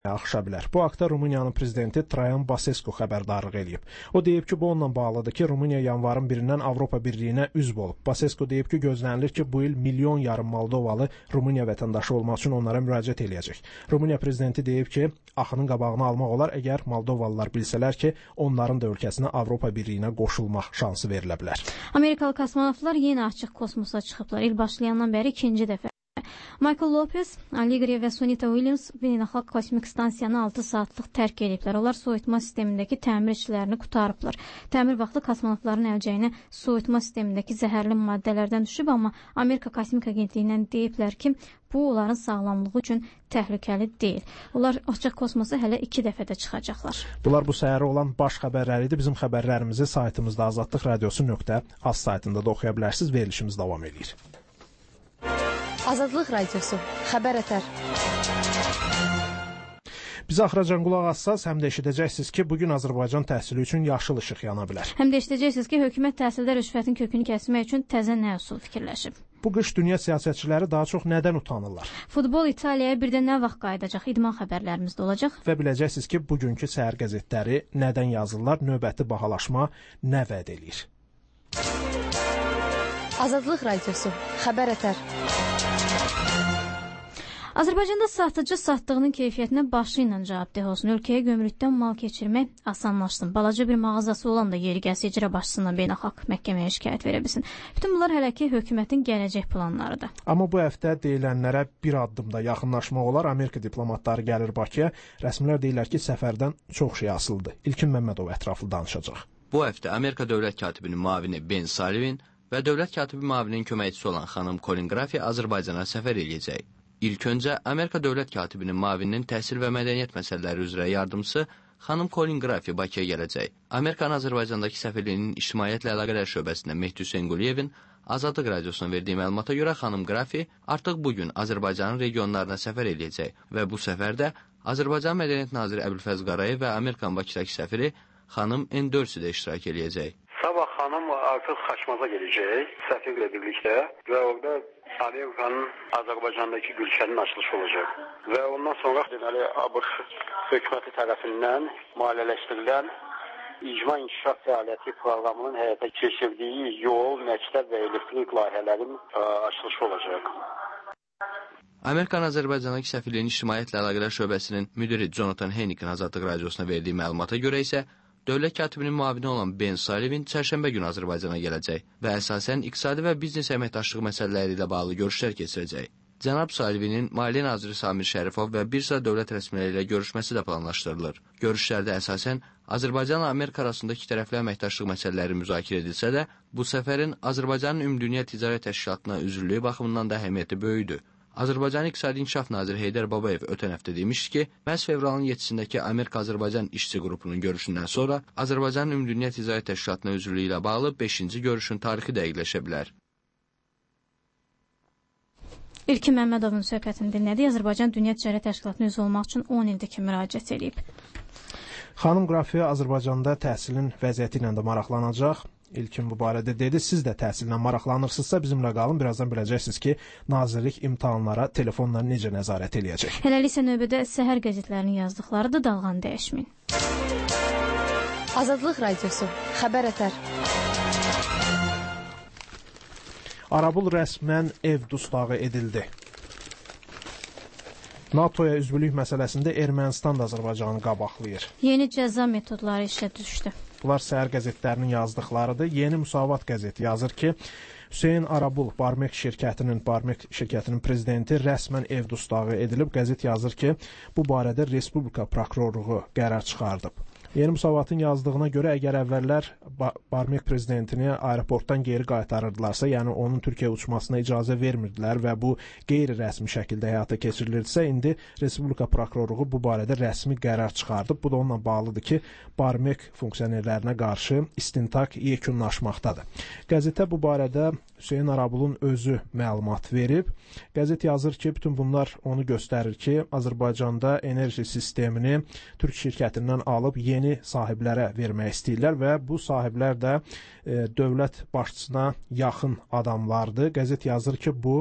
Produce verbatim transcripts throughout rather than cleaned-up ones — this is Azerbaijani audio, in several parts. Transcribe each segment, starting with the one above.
axa bilər. Bu haqda Rumıniyanın prezidenti Traian Basescu xəbərdarlıq eləyib. O deyib ki, bu onunla bağlıdır ki, Rumıniya yanvarın birindən Avropa Birliyinə üzv olub. Basescu deyib ki, gözlənilir ki, bu il milyon yarım Moldovalı Rumıniya vətəndaşı olmaq üçün onlara müraciət eləyəcək. Rumıniya prezidenti deyib ki, axının qabağını almaq olar əgər Moldovalılar bilsələr ki, onların da ölkəsinə Avropa Birliyinə qoşulmaq şansı verilə bilər. Amerikalı kosmonavtlar yenə açıq kosmosa çıxıblar. İl başlayandan bəri ikinci dəfə. Michael Lopez, Aligre və Sunita Williams beynəlxalq kosmik stansiyanı altı saatlıq tərk ediblər. Onlar soyutma sistemindəki təmir işlərini qutarıblar. Təmir vaxtı kosmonavtların əlcəyinə soyutma sistemindəki zəhərli maddələrdən düşüb, amma Amerika Kosmik Agentliyindən deyiblər ki, bu onların sağlamlığı üçün təhlükəli deyil. Onlar açıq kosmosa hələ iki dəfədə çıxacaqlar. Bunlar bu səhərə olan baş xəbərləri idi. Bizim xəbərlərimizi saytımızda azadlıq radiosu nöqtə az saytında da oxuya bilərsiniz. Verilişimiz davam edir. Azadlıq radiosu, xəbər ətər. Bizə axıracan qulaq assaz, həm də eşidəcəksiniz ki, bugün Azərbaycan təhsili üçün yaşıl işıq yana bilər. Həm də eşidəcəksiniz ki, hökumət təhsildə rüşvətin kökünü kəsmək üçün təzə nə üsul fikirləşib. Bu qış dünya siyasətçiləri daha çox nədən utanırlar? Futbol İtaliyaya bir də nə vaxt qayıdacaq? İdman xəbərlərimizdə olacaq. Və biləcəksiniz ki, bugünkü səhər qəzetləri nədən yazırlar, növbəti bahalaşma nə vəd eləyir? Azadlıq radiosu, xəbər ətər. Azərbaycanda satıcı satdığının keyfiyyətinə başı ilə cavabdeh olsun. Ölkəyə gömrükdən mal keçirmək asanlaşsın. Balaca bir mağazası olan da yeri gəlsə icra başçısından beynəlxalq məhkəməyə şikayət verə bilsin. Bütün bunlar hələ ki hökumətin gələcək planlarıdır. Amma bu həftə deyilənlərə bir addımda yaxınlaşmaq olar. Amerika diplomatları gəlir Bakıya. Rəsmilər deyirlər ki, səfərdən çox şey asılıdır. İlkin Məmmədov ətraflı danışacaq. Bu həftə Amerika dövlət katibinin müavini Ben Sullivan və dövlət katibi müavinin köməkçisi olan xanım Colin Grafi Azərbaycana səfər eləyəcək. İlk öncə Amerika dövlət katibinin müavininin təhsil və mədəniyyət məsələləri üzrə yardımçısı xanım Colin Grafi Bakıya gələcək. Amerikanın Azərbaycandakı səfirliyinin ictimaiyyətlə əlaqələr şöbəsində Mehdi Hüseyn Quliyevin Azadlıq radiosuna verdiyi məlumata görə xanım Grafi artıq bugün Azərbaycanın regionlarına səfər eləyəcək və bu səfərdə Azərbaycan Mədəniyyət naziri Əbülfəz Qarayev və Amerikanın Bakıdakı səfiri xanım Endörsi də iştirak eləyəcək. Sabah xanım artıq Xaçmaza gedəcək səfirlə birlikdə və orada Amerikanın Azərbaycandakı gülşənin açılışı olacaq. Və ondan sonra deməli ABŞ hökuməti tərəfindən maliyyələşdirilən icma inkişaf fəaliyyəti proqramının həyata keçirdiyi yol, məktəb və elektrik layihələrinin açılışı olacaq. Amerikanın Azərbaycandakı səfirliyinin ictimaiyyətlə əlaqələr şöbəsinin müdiri Jonathan Hennikin Azadlıq radiosuna verdiyi məlumata görə isə dövlət katibinin müavini olan Ben Sullivan çərşənbə günü Azərbaycana gələcək və əsasən iqtisadi və biznes əməkdaşlığı məsələləri ilə bağlı görüşlər keçirəcək. Cənab Sullivanın Maliyyə naziri Samir Şərifov və bir sıra dövlət rəsmiləri ilə görüşməsi də planlaşdırılır. Görüşlərdə əsasən Azərbaycanla Amerika arasında ikitərəfli əməkdaşlıq məsələləri müzakirə edilsə də, bu səfərin Azərbaycanın Ümumdünya Ticarət Təşkilatına üzvlüyü baxımından da əhəmiyyəti böyükdür. Azərbaycan İqtisadi İnkişaf naziri Heydər Babayev ötən həftə demişdi ki, məhz fevralın yeddisindəki Amerika-Azərbaycan işçi qrupunun görüşündən sonra Azərbaycanın Ümumdünya Ticarət Təşkilatına üzvlüyü ilə bağlı beşinci görüşün tarixi dəqiqləşə bilər. İlkin Məmmədovun söhbətini dinlədik. Azərbaycan Dünya Ticarət Təşkilatına üzv olmaq üçün on ildir ki, müraciət edib. Xanım Qrafi Azərbaycanda təhsilin vəziyyəti ilə də maraqlanacaq. İlkin bu barədə dedi. Siz də təhsillə maraqlanırsınızsa bizimlə qalın. Birazdan biləcəksiniz ki, nazirlik imtahanlara telefonla necə nəzarət eləyəcək. Hələlik isə növbədə səhər qəzetlərinin yazdıqları da dalğanı dəyişməyin. Azadlıq radiosu, xəbər ətər. Arabul rəsmən ev dustağı edildi. NATOya üzvlük məsələsində Ermənistan da Azərbaycanı qabaqlayır. Yeni cəza metodları işə düşdü. Bunlar səhər qəzetlərinin yazdıqlarıdır. Yeni Müsavat qəzeti yazır ki, Hüseyn Arabul Barmek şirkətinin Barmek şirkətinin prezidenti rəsmən ev dustağı edilib. Qəzet yazır ki, bu barədə Respublika prokurorluğu qərar çıxardıb. Yeni Müsavatın yazdığına görə əgər əvvəllər Barmek prezidentini aeroportdan geri qaytarırdılarsa, yəni onun Türkiyə uçmasına icazə vermirdilər və bu qeyri-rəsmi şəkildə həyata keçirilirdisə, indi Respublika prokurorluğu bu barədə rəsmi qərar çıxardıb. Bu da onunla bağlıdır ki, Barmek funksionerlərinə qarşı istintaq yekunlaşmaqdadır. Qəzetə bu barədə Hüseyn Arabulun özü məlumat verib. Qəzet yazır ki, bütün bunlar onu göstərir ki, Azərbaycanda enerji sistemini Türk şirkətindən alıb yeni sahiblərə vermək istəyirlər və bu sahiblər də e, dövlət başçısına yaxın adamlardır. Qəzet yazır ki, bu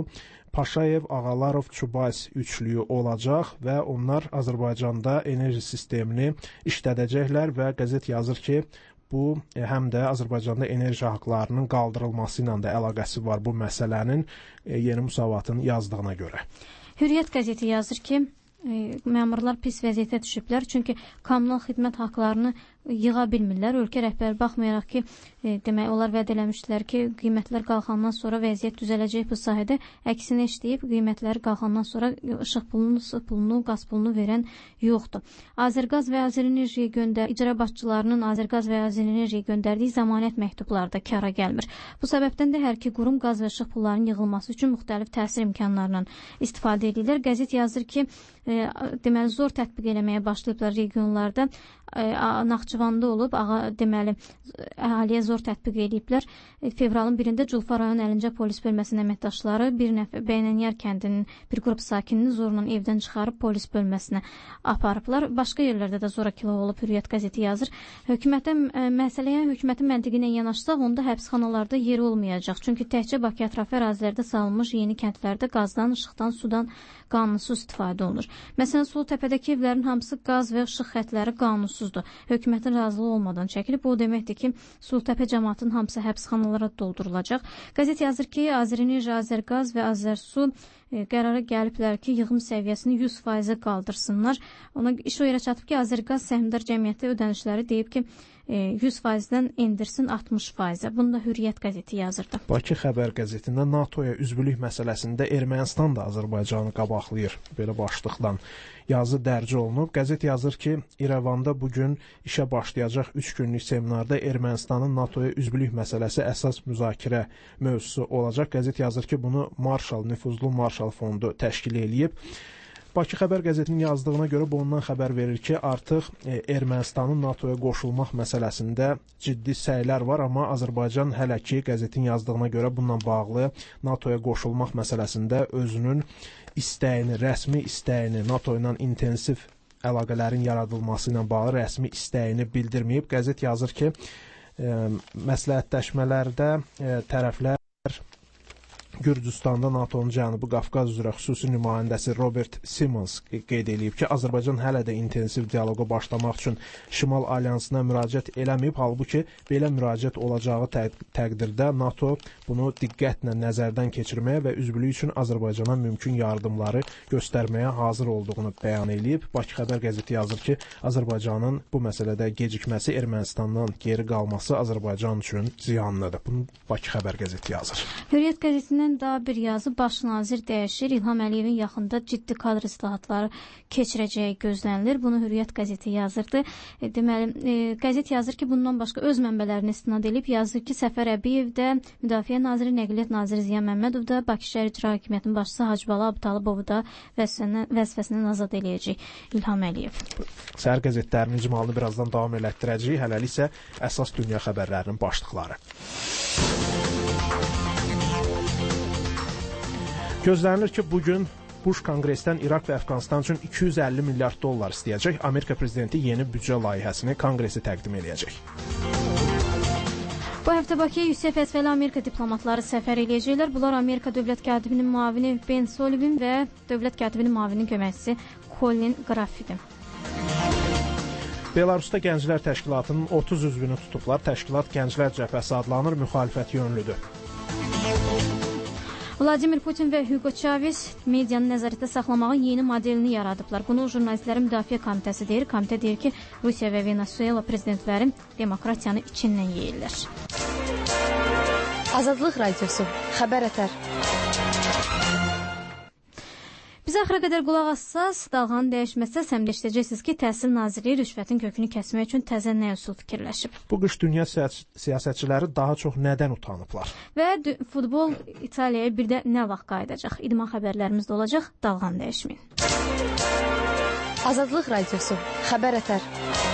Paşayev, Ağalarov, Çubays üçlüyü olacaq və onlar Azərbaycanda enerji sistemini işlədəcəklər və qəzet yazır ki, bu həm də Azərbaycanda enerji haqlarının qaldırılması ilə də əlaqəsi var bu məsələnin Yeni Müsavatın yazdığına görə. Hürriyyət qəzeti yazır ki, məmurlar pis vəziyyətə düşüblər, çünki kommunal xidmət haqlarını yığa bilmirlər. Ölkə rəhbəri baxmayaraq ki, e, demək olar vəd eləmişdilər ki, qiymətlər qalxandan sonra vəziyyət düzələcək bu sahədə. Əksinə işləyib, qiymətləri qalxandan sonra işıq pulunu, su pulunu, qaz pulunu verən yoxdur. Azərqaz və Azərenerjiyə göndər icra başçılarının Azərqaz və Azərenerjiyə göndərdiyi zəmanət məktubları da kara gəlmir. Bu səbəbdən də hər iki qurum qaz və işıq pullarının yığılması üçün müxtəlif təsir imkanlarından istifadə edirlər. Qəzet yazır ki, e, deməli zor tətbiq eləməyə başlayıblar regionlarda. E, Naxçıvanda olub, ağa, deməli, əhaliyə zor tətbiq ediblər. Fevralın birində Culfa rayon Əlincə polis bölməsinin əməkdaşları bir nəfər Beynənyar kəndinin bir qrup sakinini zorla evdən çıxarıb polis bölməsinə aparıblar. Başqa yerlərdə də zorakılıq olub, Hürriyyət qəzeti yazır. Hökumətə, məsələyə hökumətin məntiqinə yanaşsaq, onda həbsxanalarda yeri olmayacaq. Çünki təkcə Bakı ətrafı ərazilərdə salınmış yeni kəndlərdə qazdan, işıqdan, sudan qanunsuz istifadə olunur. Məsələn, Sulutəpədəki evlərin hamısı qaz və işıq xətləri qanunsuzdur. Hökumətin razılığı olmadan çəkilib. Bu deməkdir ki, Sulutəpə cəmaatının hamısı həbsxanalara doldurulacaq. Qəzet yazır ki, Azərenerji, Azərqaz və Azərsu e, qərara gəliblər ki, yığım səviyyəsini yüz faizə qaldırsınlar. Ona iş o yerə çatıb ki, Azərqaz Səhmdar Cəmiyyəti ödənişləri deyib ki, yüz faizdən endirsin altmış faizə. Bunu da Hürriyyət qəzeti yazırdı. Bakı Xəbər qəzetində NATOya üzvlük məsələsində Ermənistan da Azərbaycanı qabaqlayır. Belə başlıqla yazı dərc olunub. Qəzet yazır ki, İrəvanda bugün işə başlayacaq üç günlük seminarda Ermənistanın NATOya üzvlük məsələsi əsas müzakirə mövzusu olacaq. Qəzet yazır ki, bunu Marshall, nüfuzlu Marshall fondu təşkil eləyib. Bakı Xəbər qəzetinin yazdığına görə bu ondan xəbər verir ki, artıq e, Ermənistanın NATOya qoşulmaq məsələsində ciddi səylər var, amma Azərbaycan hələ ki qəzetin yazdığına görə bununla bağlı NATOya qoşulmaq məsələsində özünün istəyini, rəsmi istəyini, NATO ilə intensiv əlaqələrin yaradılması ilə bağlı rəsmi istəyini bildirməyib. Qəzet yazır ki, e, məsləhətləşmələrdə e, tərəflər Gürcüstanda NATOnun Cənubi Qafqaz üzrə xüsusi nümayəndəsi Robert Simons qeyd edib ki, Azərbaycan hələ də intensiv dialoqa başlamaq üçün Şimal Alyansına müraciət eləməyib, halbuki belə müraciət olacağı tə təqdirdə NATO bunu diqqətlə nəzərdən keçirməyə və üzvlük üçün Azərbaycana mümkün yardımları göstərməyə hazır olduğunu bəyan edib. Bakı Xəbər qəzeti yazır ki, Azərbaycanın bu məsələdə gecikməsi, Ermənistandan geri qalması Azərbaycan üçün ziyanlıdır. Bunu Bakı Xəbər qəzeti yazır. Hürriyyət qəzetindən daha bir yazı, baş nazir dəyişir. İlham Əliyevin yaxında ciddi kadr islahatları keçirəcəyi gözlənilir. Bunu Hürriyyət qəzeti yazırdı. E, deməli, e, qəzet yazır ki, bundan başqa öz mənbələrini istinad edib yazır ki, Səfər Əbiyev də, Müdafiə naziri, Nəqliyyat naziri Ziya Məmmədov da, Bakı şəhər icra hakimiyyətinin başçısı Hacıbala Abtalıbovu da vəzifəsindən azad eləyəcək İlham Əliyev. Səhər qəzetlərinin icmalını birazdan davam elətdirəcəyik. Hələlik isə əsas dünya xəbərlərinin başlıqları. Gözlənilir ki, bugün Bush konqresdən İraq və Əfqanistan üçün iki yüz əlli milyard dollar istəyəcək. Amerika prezidenti yeni büdcə layihəsini konqresə təqdim edəcək. Bu həftə Bakıya yüksək vəzifəli Amerika diplomatları səfər edəcəklər. Bunlar Amerika dövlət katibinin müavini Ben Sullivan və dövlət katibinin müavini köməkçisi Colin Graffidir. Belarusda Gənclər Təşkilatının otuz üzvünü tutublar. Təşkilat Gənclər Cəbhəsi adlanır, müxalifət yönlüdür. Vladimir Putin və Hugo Chavez medianı nəzarətdə saxlamağın yeni modelini yaradıblar. Bunu Jurnalistlərin Müdafiə Komitəsi deyir. Komitə deyir ki, Rusiya və Venezuela prezidentləri demokratiyanı içindən yeyirlər. Azadlıq radiosu, xəbər ətər. Biz axıra qədər qulaq assaz, dalğanın dəyişməsə səmdə işləyəcəksiniz ki, Təhsil Nazirliyi rüşvətin kökünü kəsmək üçün təzə nə üsul fikirləşib. Bu qış dünya siyasətçiləri daha çox nədən utanıblar? Və futbol İtaliyaya bir də nə vaxt qayıdacaq? İdman xəbərlərimiz də olacaq, dalğanı dəyişməyin. Azadlıq radiosu, xəbər ətər.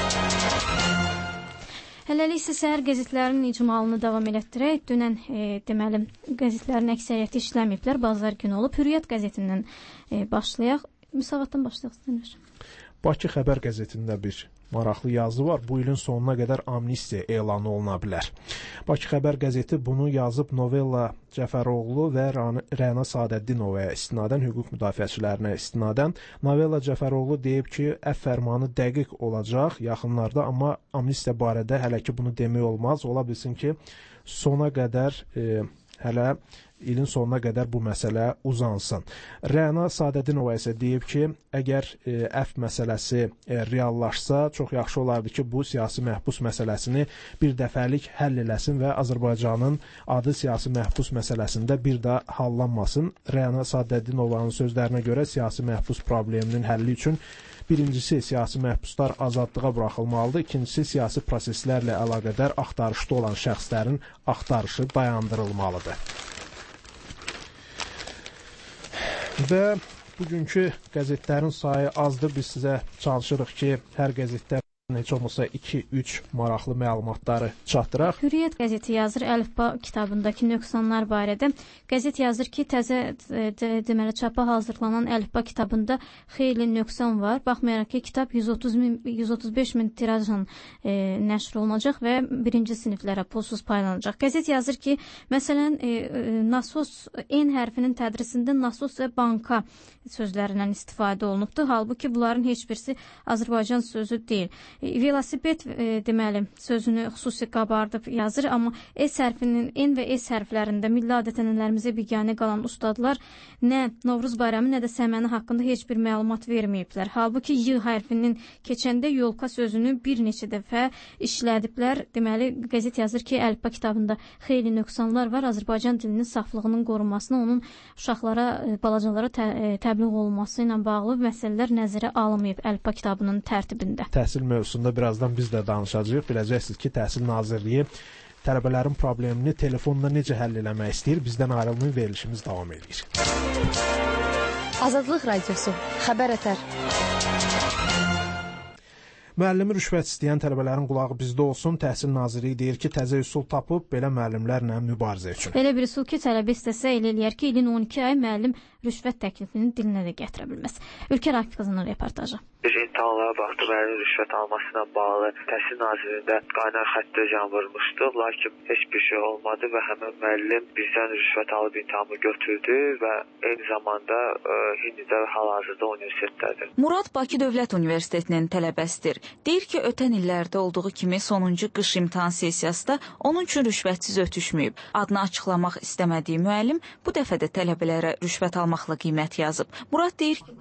Hələlik isə səhər qəzetlərinin icmalını davam elətdirək. Dünən e, deməli qəzetlərin əksəriyyəti işləməyiblər, bazar günü olub. Hürriyyət qəzetindən e, başlayaq. Müsavatdan başlayaq istənir. Bakı Xəbər qəzetində bir maraqlı yazı var. Bu ilin sonuna qədər amnistiya elan oluna bilər. Bakı Xəbər qəzeti bunu yazıb Novella Cəfəroğlu və Rəna Sadəddinovaya istinadən, hüquq müdafiəçilərinə istinadən. Novella Cəfəroğlu deyib ki, əfv fərmanı dəqiq olacaq yaxınlarda, amma amnistiya barədə hələ ki bunu demək olmaz. Ola bilsin ki, sona qədər e, hələ ilin sonuna qədər bu məsələ uzansın. Rəna Sadədinova isə deyib ki, əgər e, əfv məsələsi e, reallaşsa, çox yaxşı olardı ki, bu siyasi məhbus məsələsini bir dəfəlik həll eləsin və Azərbaycanın adı siyasi məhbus məsələsində bir daha hallanmasın. Rəna Sadədinovanın sözlərinə görə siyasi məhbus probleminin həlli üçün birincisi, siyasi məhbuslar azadlığa buraxılmalıdır. İkincisi, siyasi proseslərlə əlaqədar axtarışda olan şəxslərin axtarışı dayandırılmalıdır. Və bugünkü qəzetlərin sayı azdır. Biz sizə çalışırıq ki, hər qəzetdə heç olmasa iki üç maraqlı məlumatları çatdıraq. Hürriyyət qəzeti yazır əlifba kitabındakı nöqsanlar barədə. Qəzet yazır ki, təzə de, deməli çapa hazırlanan əlifba kitabında xeyli nöqsan var. Baxmayaraq ki, kitab yüz otuz min, yüz otuz beş min tirajla e, nəşr olunacaq və birinci siniflərə pulsuz paylanacaq. Qəzet yazır ki, məsələn, e, nasos N hərfinin tədrisində nasos və banka sözlərindən istifadə olunubdur. Halbuki bunların heç birisi Azərbaycan sözü deyil. Velosiped e, deməli sözünü xüsusi qabardıb yazır, amma S hərfinin N və S hərflərində milli adət-ənənələrimizə biganə qalan ustadlar nə Novruz bayramı, nə də səməni haqqında heç bir məlumat verməyiblər. Halbuki Y hərfinin keçəndə yolka sözünü bir neçə dəfə işlədiblər. Deməli, qəzet yazır ki, əlifba kitabında xeyli nöqsanlar var. Azərbaycan dilinin saflığının qorunmasına, onun uşaqlara, balacalara tə, təbliğ olunması ilə bağlı məsələlər nəzərə alınmayıb əlifba kitabının tərtibində. Təhsil mövzusunda birazdan biz də danışacağıq. Biləcəksiniz ki, Təhsil Nazirliyi tələbələrin problemini telefonla necə həll eləmək istəyir. Bizdən ayrılmayın, verilişimiz davam edir. Azadlıq Radiosu, Xəbər Ətər. Müəllimi rüşvət istəyən tələbələrin qulağı bizdə olsun. Təhsil Nazirliyi deyir ki, təzə üsul tapıb belə müəllimlərlə mübarizə üçün. Belə bir üsul ki, tələbə istəsə elə eləyər ki, ilin on iki ay müəllim rüşvət təklifini dilinə də gətirə bilməz. Ülkə Rafiq qızının reportajı. Biz imtahanlara baxdıq, müəllim rüşvət almasına bağlı Təhsil Nazirliyində qaynar xəttə can vurmuşduq, lakin heç bir şey olmadı və həmin müəllim bizdən rüşvət alıb imtahanı götürdü və eyni zamanda Hindidə və hal-hazırda universitetdədir. Murad Bakı Dövlət Universitetinin tələbəsidir. Deyir ki, ötən illərdə olduğu kimi sonuncu qış imtahan sessiyası da onun üçün rüşvətsiz ötüşməyib. Adını açıqlamaq istəmədiyi müəllim bu dəfə də tələbələrə rüşvət almaqla qiymət yazıb. Murad deyir ki,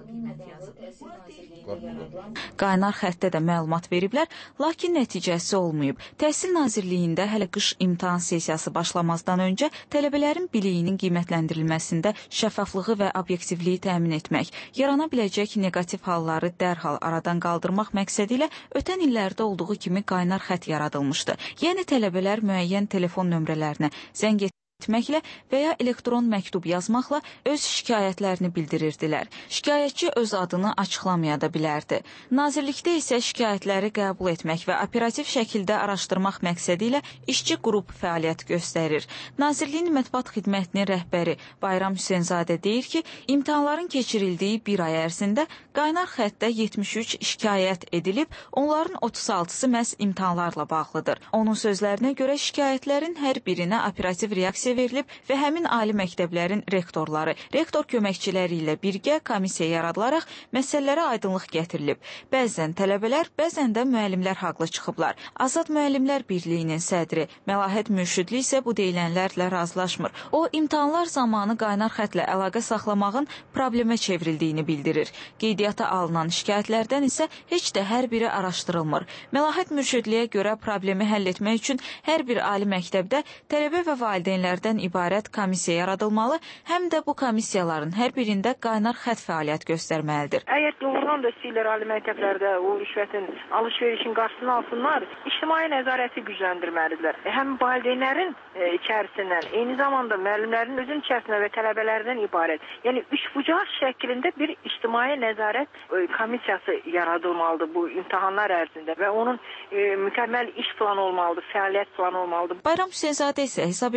qaynar xəttə də məlumat veriblər, lakin nəticəsi olmayıb. Təhsil Nazirliyində hələ qış imtahan sessiyası başlamazdan öncə tələbələrin biliyinin qiymətləndirilməsində şəffaflığı və obyektivliyi təmin etmək, yarana biləcək neqativ halları dərhal aradan qaldırmaq məqsədi ilə ötən illərdə olduğu kimi qaynar xətt yaradılmışdı. Yəni tələbələr müəyyən telefon nömrələrinə zəng etməklə və ya elektron məktub yazmaqla öz şikayətlərini bildirirdilər. Şikayətçi öz adını açıqlamaya da bilərdi. Nazirlikdə isə şikayətləri qəbul etmək və operativ şəkildə araşdırmaq məqsədi ilə işçi qrup fəaliyyət göstərir. Nazirliyin mətbuat xidmətinin rəhbəri Bayram Hüseynzadə deyir ki, imtahanların keçirildiyi bir ay ərzində qaynar xəttdə yetmiş üç şikayət edilib, onların otuz altısı məhz imtahanlarla bağlıdır. Onun sözlərinə görə şikayətlərin hər birinə operativ reaksiya verilib və həmin ali məktəblərin rektorları, rektor köməkçiləri ilə birgə komissiya yaradılaraq məsələlərə aydınlıq gətirilib. Bəzən tələbələr, bəzən də müəllimlər haqlı çıxıblar. Azad Müəllimlər Birliyinin sədri Məlahət Mürşidli isə bu deyilənlərlə razılaşmır. O, imtahanlar zamanı qaynar xətlə əlaqə saxlamağın problemə çevrildiyini bildirir. Qeydiyyata alınan şikayətlərdən isə heç də hər biri araşdırılmır. Məlahət Mürşidliyə görə problemi həll etmək üçün hər bir ali məktəbdə tələbə və valideynlər ibarət komissiya yaradılmalı, həm də bu komissiyaların hər birində qaynar xətt fəaliyyət göstərməlidir. Əgər doğrudan da istəyirlər ali məktəblərdə o rüşvətin alış-verişin qarşısını alsınlar, ictimai nəzarəti gücləndirməlidirlər. Həm valideynlərin e, içərisindən, eyni zamanda müəllimlərin özün içərisindən və tələbələrdən ibarət. Yəni üçbucaq şəklində bir ictimai nəzarət e, komissiyası yaradılmalıdır bu imtahanlar ərzində və onun e, mükəmməl iş planı olmalıdır, fəaliyyət planı olmalıdır. Bayram Hüseynzadə isə hesab eləyir ki,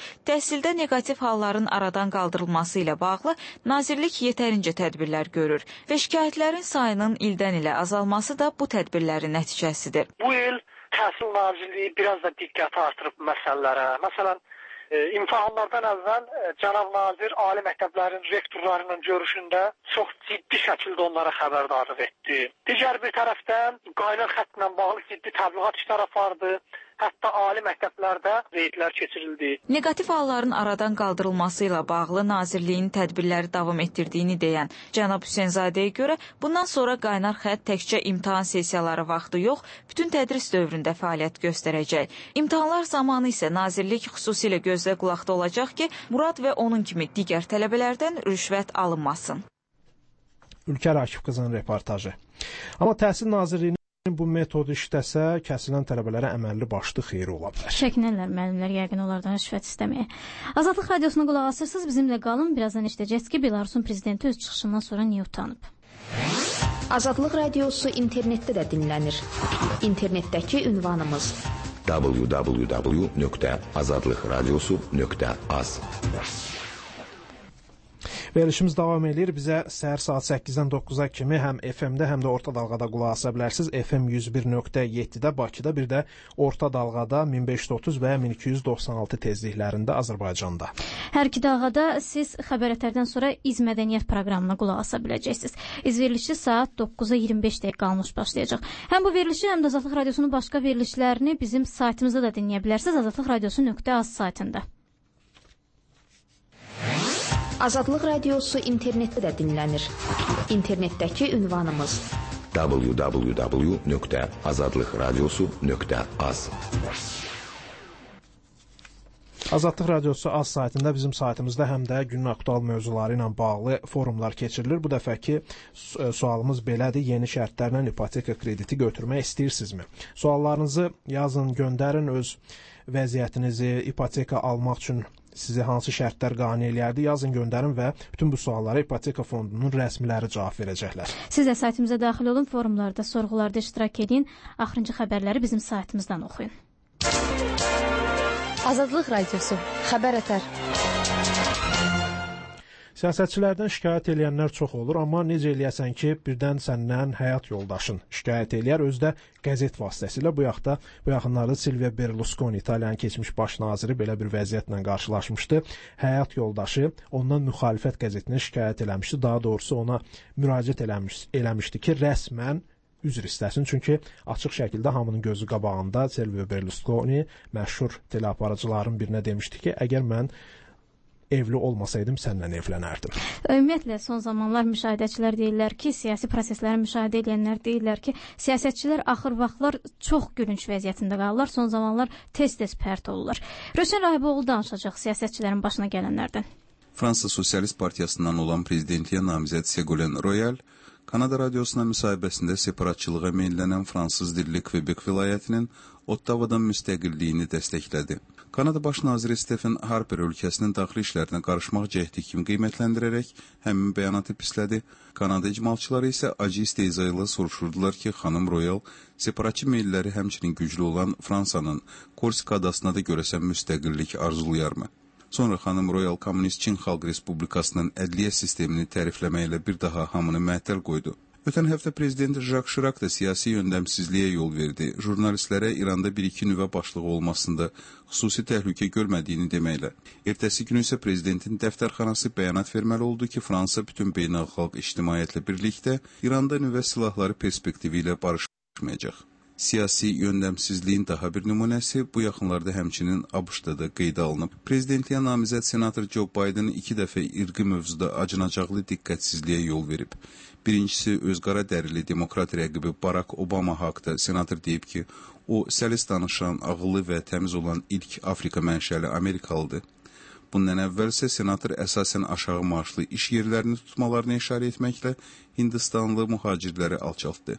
Təhsildə neqativ halların aradan qaldırılması ilə bağlı Nazirlik yetərincə tədbirlər görür və şikayətlərin sayının ildən ilə azalması da bu tədbirlərin nəticəsidir. Bu il Təhsil Nazirliyi biraz da diqqət artırıb məsələlərə. Məsələn, İmtahanlardan əvvəl Cənab Nazir ali məktəblərin rektorlarının görüşündə çox ciddi şəkildə onlara xəbərdarlıq etdi. Digər bir tərəfdən qaynar xəttlə bağlı ciddi təbliğat işləri apardı. Hətta ali məktəblərdə reydlər keçirildi. Neqativ halların aradan qaldırılması ilə bağlı Nazirliyin tədbirləri davam etdirdiyini deyən cənab Hüseynzadəyə görə bundan sonra qaynar xətt təkcə imtahan sessiyaları vaxtı yox, bütün tədris dövründə fəaliyyət göstərəcək. İmtahanlar zamanı isə Nazirlik xüsusilə gözlə qulaqda olacaq ki, Murad və onun kimi digər tələbələrdən rüşvət alınmasın. Ülkər Akif qızının reportajı. Amma Təhsil Nazirliyinin bu metodu işləsə, kəsilən tələbələrə əməlli başlı xeyri ola bilər. Çəkinərlər müəllimlər yəqin onlardan rüşvət istəməyə. Azadlıq radiosuna qulaq asırsınız, bizimlə qalın. Birazdan eşidəcəksiniz ki, Belarusun prezidenti öz çıxışından sonra niyə utanıb? Azadlıq radiosu internetdə də dinlənir. İnternetdəki ünvanımız w w w nöqtə azadlıq radiosu nöqtə az. Verilişimiz davam edir. Bizə səhər saat səkkizdən doqquza kimi həm F M-də, həm də orta dalğada qulaq asa bilərsiniz. F M yüz bir nöqtə yeddidə Bakıda, bir də orta dalğada min beş yüz otuz və min iki yüz doxsan altı tezliklərində Azərbaycanda. Hər iki dalğada siz xəbər ətərdən sonra İz Mədəniyyət proqramına qulaq asa biləcəksiniz. İz verilişi saat doqquza iyirmi beş dəqiqə qalmış başlayacaq. Həm bu verilişi, həm də Azadlıq Radiosunun başqa verilişlərini bizim saytımızda da dinləyə bilərsiniz. azadlıq radiosu nöqtə az saytında. Azadlıq radiosu internetdə də dinlənir. İnternetdəki ünvanımız w w w nöqtə azadlıq radiosu nöqtə az. Azadlıq Radiosu az saytında, bizim saytımızda həm də günün aktual mövzuları ilə bağlı forumlar keçirilir. Bu dəfəki sualımız belədir: yeni şərtlərlə ipoteka krediti götürmək istəyirsinizmi? Suallarınızı yazın, göndərin. Öz vəziyyətinizi, ipoteka almaq üçün sizi hansı şərtlər qane eləyərdi, yazın, göndərin və bütün bu suallara ipoteka fondunun rəsmiləri cavab verəcəklər. Siz də saytımıza daxil olun, forumlarda, sorğularda iştirak edin, axırıncı xəbərləri bizim saytımızdan oxuyun. Azadlıq Radiosu, xəbər ətər. Siyasətçilərdən şikayət eləyənlər çox olur, amma necə eləyəsən ki, birdən səndən həyat yoldaşın şikayət eləyər, özdə qəzet vasitəsilə. Bu yaxda, bu yaxınlarda Silvio Berlusconi, İtaliyanın keçmiş baş naziri, belə bir vəziyyətlə qarşılaşmışdı. Həyat yoldaşı ondan müxalifət qəzetinə şikayət eləmişdi, daha doğrusu ona müraciət eləmiş, eləmişdi ki, rəsmən üzr istəsin, çünki açıq şəkildə hamının gözü qabağında Silvio Berlusconi məşhur teleaparacıların birinə demişdi ki, əgər mən evli olmasaydım sənlə evlənərdim. Ümumiyyətlə son zamanlar müşahidəçilər deyirlər ki, siyasi prosesləri müşahidə edənlər deyirlər ki, siyasətçilər axır vaxtlar çox gülünc vəziyyətində qalırlar, son zamanlar tez-tez pərt olurlar. Röşən Rahiboğlu danışacaq siyasətçilərin başına gələnlərdən. Fransa Sosialist Partiyasından olan prezidentliyə namizəd Ségolène Royal Kanada radiosuna müsahibəsində separatçılığa meyllənən fransız dilli Quebec vilayətinin Ottavadan müstəqilliyini dəstəklədi. Kanada baş naziri Stephen Harper ölkəsinin daxili işlərinə qarışmaq cəhdi kimi qiymətləndirərək həmin bəyanatı pislədi. Kanada icmalçıları isə acı istehza ilə soruşurdular ki, xanım Royal separatçı meylləri həmçinin güclü olan Fransanın Korsika adasına da görəsən müstəqillik arzulayarmı? Sonra xanım Royal Kommunist Çin Xalq Respublikasının ədliyyə sistemini tərifləməklə bir daha hamını məhtəl qoydu. Ötən həftə prezident Jacques Chirac da siyasi yöndəmsizliyə yol verdi. Jurnalistlərə İranda bir-iki nüvə başlığı olmasında xüsusi təhlükə görmədiyini deməklə. Ertəsi günü isə prezidentin dəftərxanası bəyanat verməli oldu ki, Fransa bütün beynəlxalq ictimaiyyətlə birlikdə İranda nüvə silahları perspektivi ilə barışmayacaq. Siyasi yöndəmsizliyin daha bir nümunəsi bu yaxınlarda həmçinin ABŞ-da da qeydə alınıb. Prezidentliyə namizəd senator Joe Biden iki dəfə irqi mövzuda acınacaqlı diqqətsizliyə yol verib. Birincisi, öz qara dərili demokrat rəqibi Barack Obama haqda senator deyib ki, o səlis danışan, ağıllı və təmiz olan ilk Afrika mənşəli Amerikalıdır. Bundan əvvəl isə senator əsasən aşağı maaşlı iş yerlərini tutmalarını işarə etməklə Hindistanlı mühacirləri alçaltdı.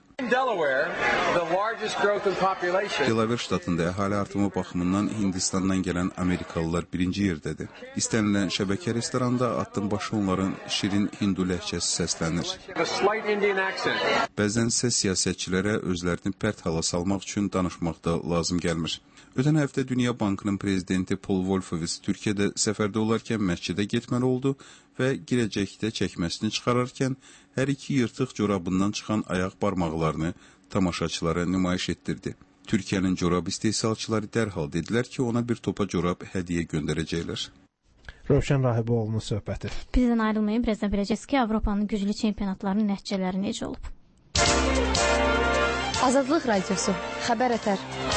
Delaware ştatında əhali artımı baxımından Hindistandan gələn Amerikalılar birinci yerdədir. İstənilən şəbəkə restoranda addım başı onların şirin hindu ləhcəsi səslənir. Bəzən isə siyasətçilərə özlərini pərt hala salmaq üçün danışmaq da lazım gəlmir. Ötən həftə Dünya Bankının prezidenti Paul Wolfowitz Türkiyədə səfərdə olarkən məscidə getməli oldu və girəcəkdə çəkməsini çıxararkən hər iki yırtıq corabından çıxan ayaq barmaqlarını tamaşaçılara nümayiş etdirdi. Türkiyənin corab istehsalçıları dərhal dedilər ki, ona bir topa corab hədiyyə göndərəcəklər. Rövşən Rahiboğlu'nun söhbəti. Bizdən ayrılmayın, birazdan biləcəksiniz ki, Avropanın güclü çempionatlarının nəticələri necə olub. Azadlıq Radiosu, xəbər ətər.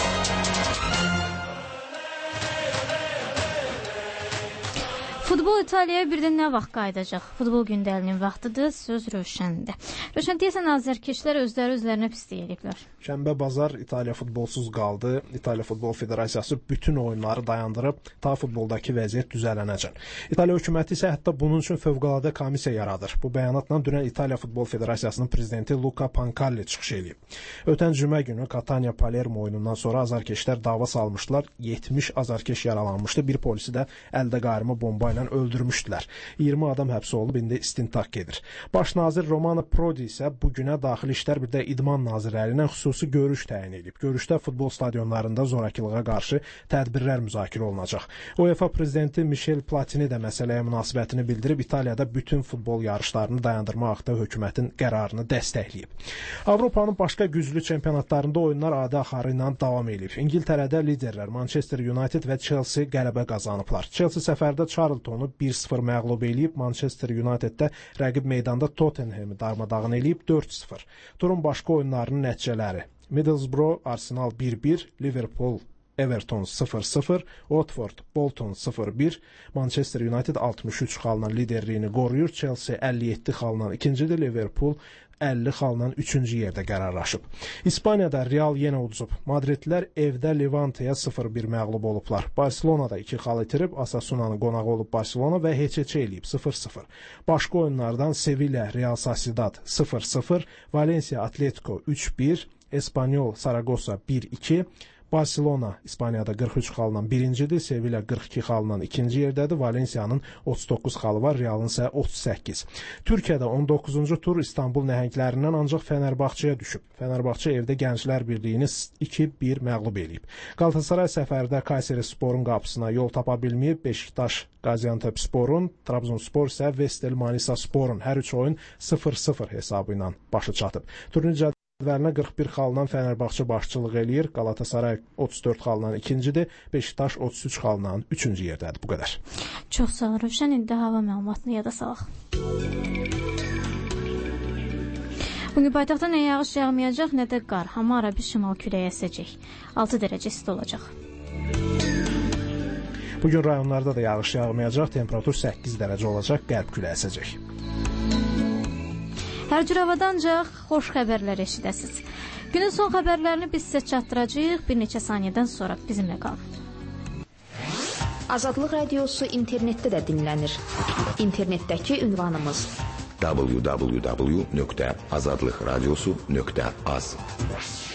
Futbol İtaliyaya birdən nə vaxt qayıdacaq? Futbol gündəlinin vaxtıdır, söz Rövşəndir. Rövşən, deyəsən azərkeşlər özləri özlərinə pislik ediblər. Şənbə bazar İtaliya futbolsuz qaldı. İtaliya Futbol Federasiyası bütün oyunları dayandırıb ta futboldakı vəziyyət düzələnəcən. İtaliya hökuməti isə hətta bunun üçün fövqəladə komissiya yaradır. Bu bəyanatla dünən İtaliya Futbol Federasiyasının prezidenti Luca Pancalli çıxış edib. Ötən cümə günü Catania Palermo oyunundan sonra azarkeşlər dava salmışlar. yetmiş azarkeş yaralanmışdı. Bir polisi də əldə qarımı bomba ilə öldürmüşdülər. iyirmi adam həbs olunub, indi istintaq gedir. Baş nazir Romano Prodi isə bu günə Daxili İşlər bir də İdman nazirləri ilə xüsusi görüş təyin edib. Görüşdə futbol stadionlarında zorakılığa qarşı tədbirlər müzakirə olunacaq. UEFA prezidenti Michel Platini də məsələyə münasibətini bildirib, İtaliyada bütün futbol yarışlarını dayandırma haqqında hökumətin qərarını dəstəkləyib. Avropanın başqa güclü çempionatlarında oyunlar adi axarı ilə davam edib. İngiltərədə liderlər Manchester United və Chelsea qələbə qazanıblar. Chelsea səfərdə Charltonu bir sıfır məğlub eləyib, Manchester United-də rəqib meydanda Tottenhamı darmadağın eləyib dörd sıfır. Turun başqa oyunlarının nəticələri: Middlesbrough Arsenal bir bir, Liverpool Everton sıfır sıfır, Watford Bolton sıfır bir, Manchester United altmış üç xalla liderliyini qoruyur, Chelsea əlli yeddi xalla ikincidir, Liverpool əlli xalla üçüncü yerdə qərarlaşıb. İspaniyada Real yenə uduzub. Madridlilər evdə Levanteyə sıfır bir məğlub olublar. Barcelonada iki xal itirib, Osasuna'nın qonağı olub Barcelona və H Ç eləyib sıfır sıfır. Başqa oyunlardan Sevilla Real Sociedad sıfır sıfır, Valencia Atletico üç bir, Espanyol Saragossa bir iki, Barcelona İspaniyada qırx üç xalla birincidir, Sevilla qırx iki xalla ikinci yerdədir, Valensiyanın otuz doqquz xalı var, Realın isə otuz səkkiz. Türkiyədə on doqquzuncu tur İstanbul nəhənglərindən ancaq Fənərbağçıya düşüb. Fənərbağçı evdə Gənclər Birliyini iki bir məğlub eləyib. Galatasaray səfərdə Kayseri Sporun qapısına yol tapa bilməyib, Beşiktaş Gaziantep Sporun, Trabzonspor isə Vestel Manisa Sporun hər üç oyun sıfır sıfır hesabı ilə başı çatıb. Turnir Vərinə qırx bir xalla Fənərbağçı başçılıq eləyir, Galatasaray otuz dörd xalla ikincidir, Beşiktaş otuz üç xalla üçüncü yerdədir. Bu qədər. Çox sağ ol Rövşən, indi hava məlumatını yada salaq. Bugün paytaxtda nə yağış yağmayacaq, nə də qar, amma ara bir şimal küləyi əsəcək. altı dərəcə isti olacaq. Bugün rayonlarda da yağış yağmayacaq, temperatur səkkiz dərəcə olacaq, qərb küləyi əsəcək. Hər cür havadan ancaq xoş xəbərlər eşidəsiniz. Günün son xəbərlərini biz sizə çatdıracağıq bir neçə saniyədən sonra. Bizimlə qalın. Azadlıq Radiosu internetdə də dinlənir. İnternetdəki ünvanımız w w w nöqtə azadlıqradiosu nöqtə az.